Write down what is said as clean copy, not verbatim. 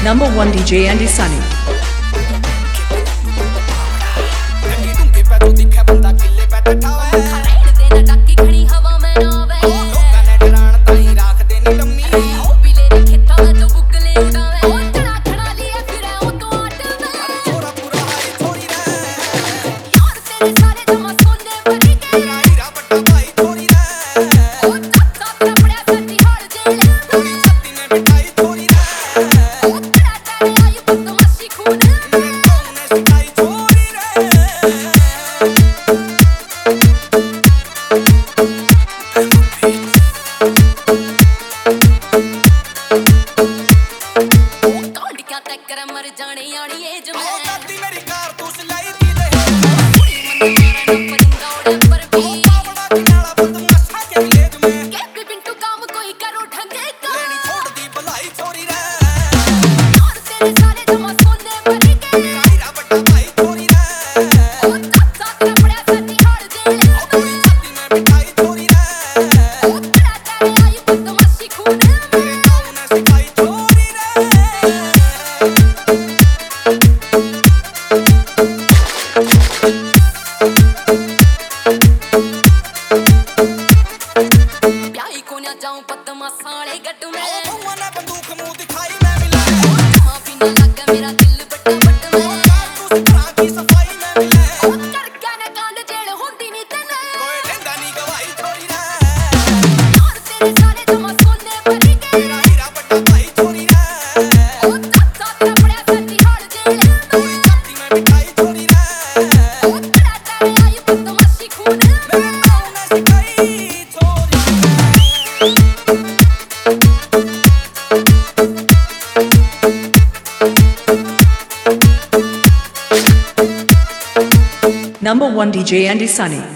Number 1 DJ Andy Sunny. मर जाने आनी एज में दादी मेरी कारतूस लाई थी दे परिंदा उड़े पर भी बावड़ा किनारा बदमाशा के लेज में के पिंटू काम कोई करो ढंगे का लेनी छोड़ दी भलाई छोरी रे और तेरे सारे जमा सोने भरी के हीरा बड़ा भाई छोरी रे ओ साथ साथ पड़ा साथी हार दे थोड़ी छाती में बिठाई छोरी रे ओ तेरा तेरे आई बदमाशी खून मेरे गाँव ने सिखाई छोरी रे जाऊं पद्मा साले गट में भगवान ने बंदूक मुंह दिखाई मैं मिला मां पीने लगा मेरा दिल बट्टा बट में कारतूस करा की सफाई में मिले ओ कर क्या ना कांड जेल होंदी नी तने कोई ढंगा नहीं गवाई छोरी रे और तेरे सारे जमा सोने भरी के हीरा बड़ा भाई छोरी रे ओ साथ साथ पड़ा साथी हार दे थोड़ी छाती में बिठाई छोरी रे ओ तेरा तेरे आई बदमाशी खून मेरे गाँव ने सिखाई छोरी Number 1 DJ Andy Sunny.